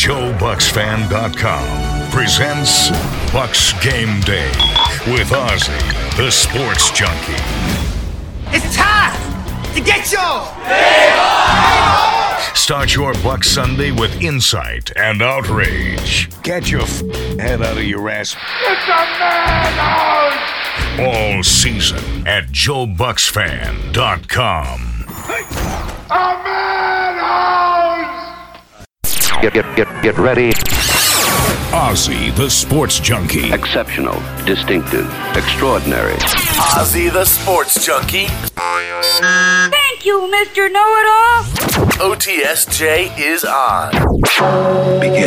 JoeBucksFan.com presents Bucks Game Day with Ozzy, the sports junkie. It's time to get your Start your Bucks Sunday with insight and outrage. Get your head out of your ass. It's a madhouse! All season at JoeBucksFan.com. A madhouse! Get ready. Ozzy, the sports junkie. Exceptional, distinctive, extraordinary. Ozzy the Sports Junkie. Thank you, Mr. Know-It-All. OTSJ is on. Begin.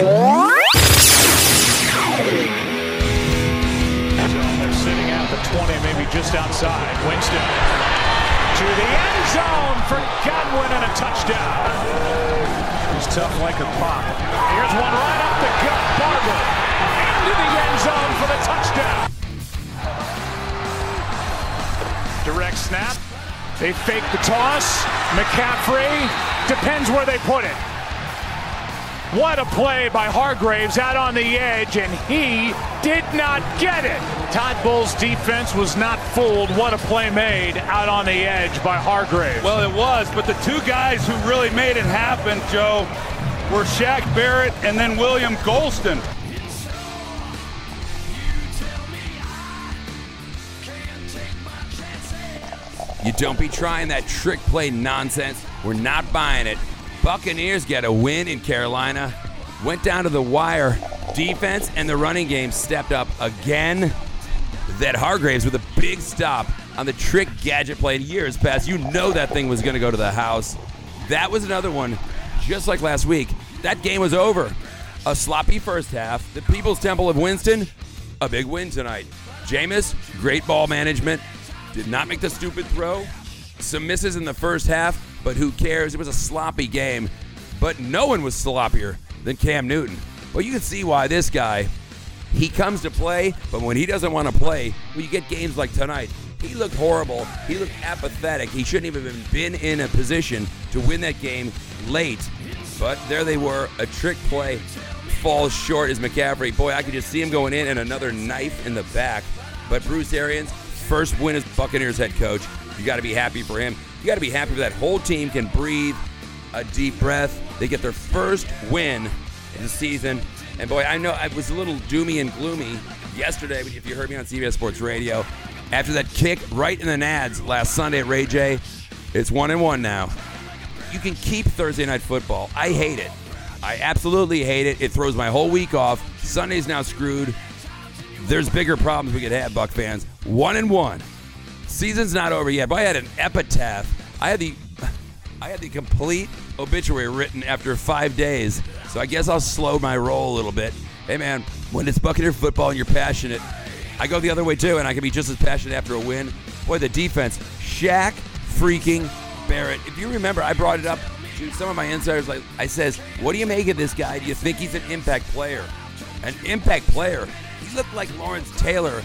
They're sitting at the 20, maybe just outside. Winston to the end zone for Godwin and a touchdown. He's tough like a pop. Here's one right up the gut. Barber into the end zone for the touchdown. Direct snap. They fake the toss. McCaffrey depends where they put it. What a play by Hargreaves out on the edge, and he did not get it. Todd Bowles' defense was not fooled. What a play made out on the edge by Hargreaves. Well, it was, but the two guys who really made it happen, Joe, were Shaq Barrett and then William Golston. You don't be trying that trick play nonsense. We're not buying it. Buccaneers get a win in Carolina. Went down to the wire. Defense and the running game stepped up again. That Hargreaves with a big stop on the trick gadget play in years past. You know that thing was going to go to the house. That was another one, just like last week. That game was over. A sloppy first half. The People's Temple of Winston, a big win tonight. Jameis, great ball management. Did not make the stupid throw. Some misses in the first half, but who cares? It was a sloppy game. But no one was sloppier than Cam Newton. Well, you can see why this guy, he comes to play, but when he doesn't want to play, when you get games like tonight, he looked horrible. He looked apathetic. He shouldn't even been in a position to win that game late. But there they were. A trick play falls short as McCaffrey. Boy, I could just see him going in and another knife in the back. But Bruce Arians, first win as Buccaneers head coach. You got to be happy for him. You got to be happy that whole team can breathe a deep breath. They get their first win of the season. And boy, I know I was a little doomy and gloomy yesterday, if you heard me on CBS Sports Radio. After that kick right in the nads last Sunday at Ray J, it's 1-1 now. You can keep Thursday Night Football. I hate it. I absolutely hate it. It throws my whole week off. Sunday's now screwed. There's bigger problems we could have, Buck fans. 1-1. Season's not over yet, but I had an epitaph. I had the complete obituary written after 5 days, so I guess I'll slow my roll a little bit. Hey, man, when it's Buccaneer football and you're passionate, I go the other way, too, and I can be just as passionate after a win. Boy, the defense, Shaq freaking Barrett. If you remember, I brought it up to some of my insiders. I says, what do you make of this guy? Do you think he's an impact player? An impact player? He looked like Lawrence Taylor,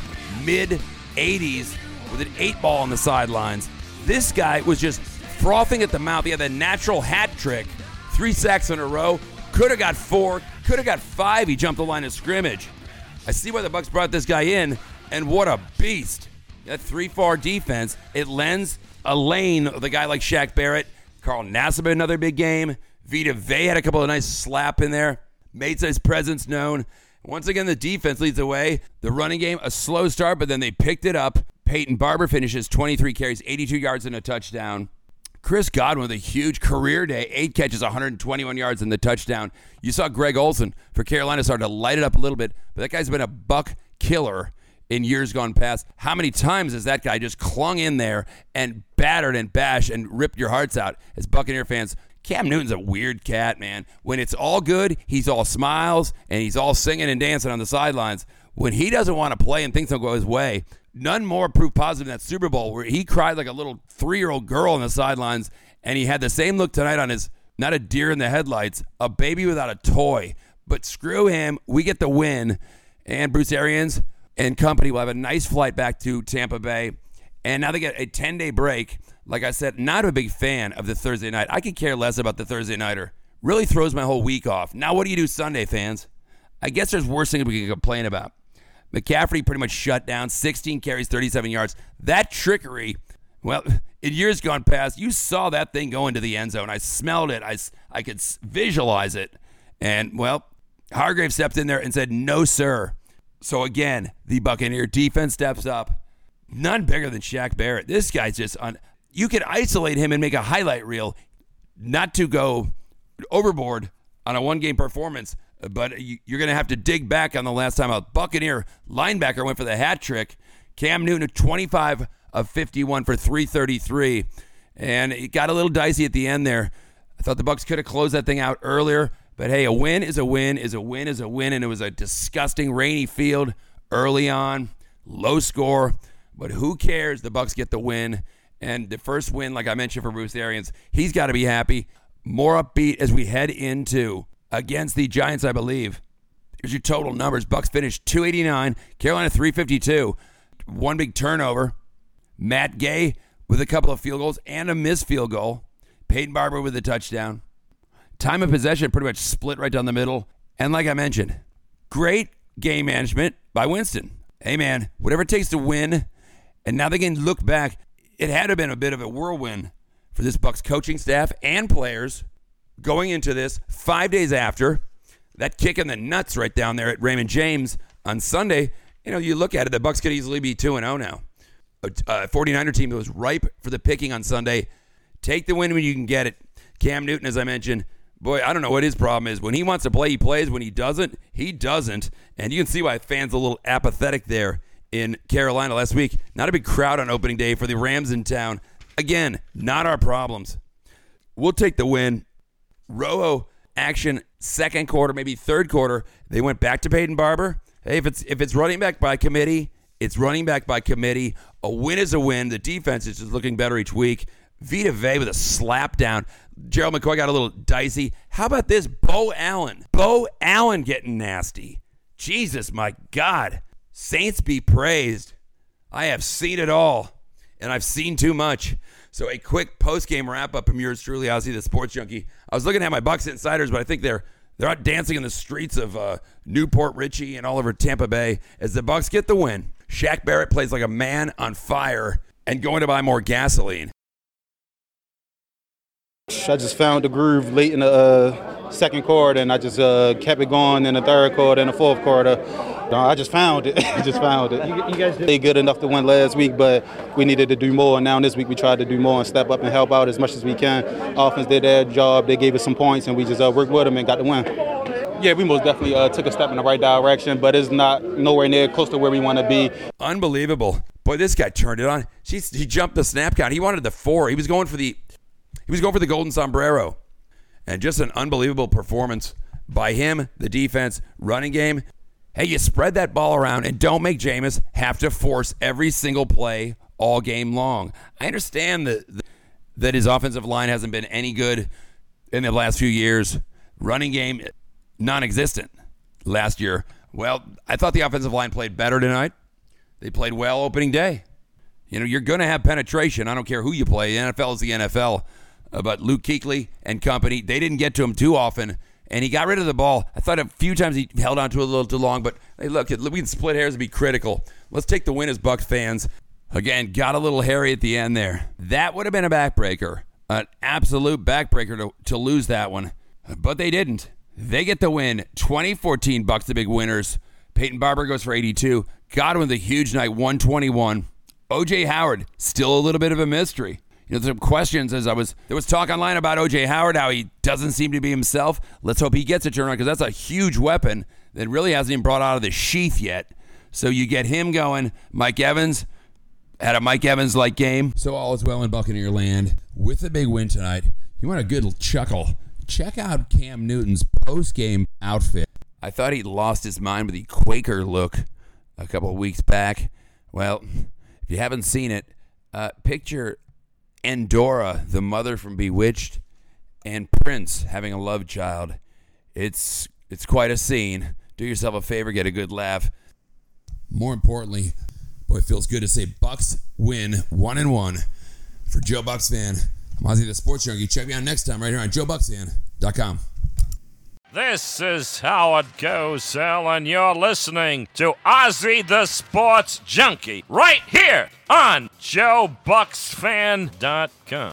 mid-'80s, with an 8-ball on the sidelines. This guy was just frothing at the mouth. He had a natural hat trick. 3 sacks in a row. Could have got 4. Could have got 5. He jumped the line of scrimmage. I see why the Bucs brought this guy in, and what a beast. That 3-4 defense, it lends a lane of a guy like Shaq Barrett. Carl Nassib, another big game. Vita Vea had a couple of nice slap in there. Made his presence known. Once again, the defense leads the way. The running game, a slow start, but then they picked it up. Peyton Barber finishes 23 carries, 82 yards and a touchdown. Chris Godwin with a huge career day, 8 catches, 121 yards and the touchdown. You saw Greg Olsen for Carolina start to light it up a little bit, but that guy's been a Buck killer in years gone past. How many times has that guy just clung in there and battered and bashed and ripped your hearts out as Buccaneer fans? Cam Newton's a weird cat, man. When it's all good, he's all smiles and he's all singing and dancing on the sidelines. When he doesn't want to play and things don't go his way, none more proof positive than that Super Bowl where he cried like a little 3-year-old girl on the sidelines, and he had the same look tonight on his, not a deer in the headlights, a baby without a toy. But screw him. We get the win. And Bruce Arians and company will have a nice flight back to Tampa Bay. And now they get a 10-day break. Like I said, not a big fan of the Thursday night. I could care less about the Thursday nighter. really throws my whole week off. Now, what do you do Sunday, fans? I guess there's worse things we can complain about. McCaffrey pretty much shut down, 16 carries, 37 yards. That trickery, well, in years gone past, you saw that thing go into the end zone. I smelled it. I could visualize it. And, well, Hargrave stepped in there and said, no, sir. So, again, the Buccaneer defense steps up. None bigger than Shaq Barrett. This guy's just on. You could isolate him and make a highlight reel, not to go overboard on a one-game performance, but you're going to have to dig back on the last time a Buccaneer linebacker went for the hat trick. Cam Newton, 25 of 51 for 333, and it got a little dicey at the end there. I thought the Bucs could have closed that thing out earlier, but hey, a win is a win is a win is a win, and it was a disgusting rainy field early on, low score, but who cares? The Bucs get the win, and the first win, like I mentioned, for Bruce Arians, he's got to be happy. More upbeat as we head into against the Giants, I believe. Here's your total numbers. Bucs finished 289, Carolina 352. One big turnover. Matt Gay with a couple of field goals and a missed field goal. Peyton Barber with a touchdown. Time of possession pretty much split right down the middle. And like I mentioned, great game management by Winston. Hey, man, whatever it takes to win. And now they can look back. It had to have been a bit of a whirlwind for this Bucs coaching staff and players going into this 5 days after that kick in the nuts right down there at Raymond James on Sunday. You know, you look at it, the Bucs could easily be 2-0 now. A 49er team that was ripe for the picking on Sunday. Take the win when you can get it. Cam Newton, as I mentioned, boy, I don't know what his problem is. When he wants to play, he plays. When he doesn't, he doesn't. And you can see why fans are a little apathetic there in Carolina last week. Not a big crowd on opening day for the Rams in town. Again, not our problems. We'll take the win. Rojo action, second quarter, maybe third quarter. They went back to Peyton Barber. Hey, if it's running back by committee, it's running back by committee. A win is a win. The defense is just looking better each week. Vita Vea with a slap down. Gerald McCoy got a little dicey. How about this? Bo Allen. Bo Allen getting nasty. Jesus, my God. Saints be praised. I have seen it all, and I've seen too much. So a quick post-game wrap-up from yours truly, Ozzy the Sports Junkie. I was looking at my Bucs Insiders, but I think they're out dancing in the streets of Newport Richie and all over Tampa Bay as the Bucs get the win. Shaq Barrett plays like a man on fire and going to buy more gasoline. I just found the groove late in the second quarter, and I just kept it going in the third quarter and the fourth quarter. I just found it. You guys did good enough to win last week, but we needed to do more. And now this week we tried to do more and step up and help out as much as we can. Offense did their job. They gave us some points, and we just worked with them and got the win. Yeah, we most definitely took a step in the right direction, but it's not nowhere near close to where we want to be. Unbelievable. Boy, this guy turned it on. He jumped the snap count. He wanted the 4. He was going for the golden sombrero. And just an unbelievable performance by him, the defense, running game. Hey, you spread that ball around and don't make Jameis have to force every single play all game long. I understand that his offensive line hasn't been any good in the last few years. Running game, non-existent last year. Well, I thought the offensive line played better tonight. They played well opening day. You know, you're going to have penetration. I don't care who you play. The NFL is the NFL. But Luke Kuechly and company, they didn't get to him too often, and he got rid of the ball. I thought a few times he held on to it a little too long, but hey, look, we can split hairs and be critical. Let's take the win as Bucs fans. Again, got a little hairy at the end there. That would have been a backbreaker, an absolute backbreaker to lose that one, but they didn't. They get the win. 2014 Bucs, the big winners. Peyton Barber goes for 82. Godwin, the huge night, 121. O.J. Howard, still a little bit of a mystery. You know, some questions as there was talk online about O.J. Howard, how he doesn't seem to be himself. Let's hope he gets a turnaround because that's a huge weapon that really hasn't even brought out of the sheath yet. So you get him going. Mike Evans had a Mike Evans-like game. So all is well in Buccaneer land. With the big win tonight, you want a good chuckle. Check out Cam Newton's post-game outfit. I thought he'd lost his mind with the Quaker look a couple of weeks back. Well, if you haven't seen it, picture Endora, the mother from Bewitched, and Prince having a love child. It's quite a scene. Do yourself a favor, get a good laugh. More importantly, boy, it feels good to say Bucs win 1-1. For Joe Bucs fan, I'm Ozzy the Sports Junkie. Check me out next time right here on JoeBucsFan.com. This is Howard Cosell, and you're listening to Ozzy the Sports Junkie right here on JoeBucksFan.com.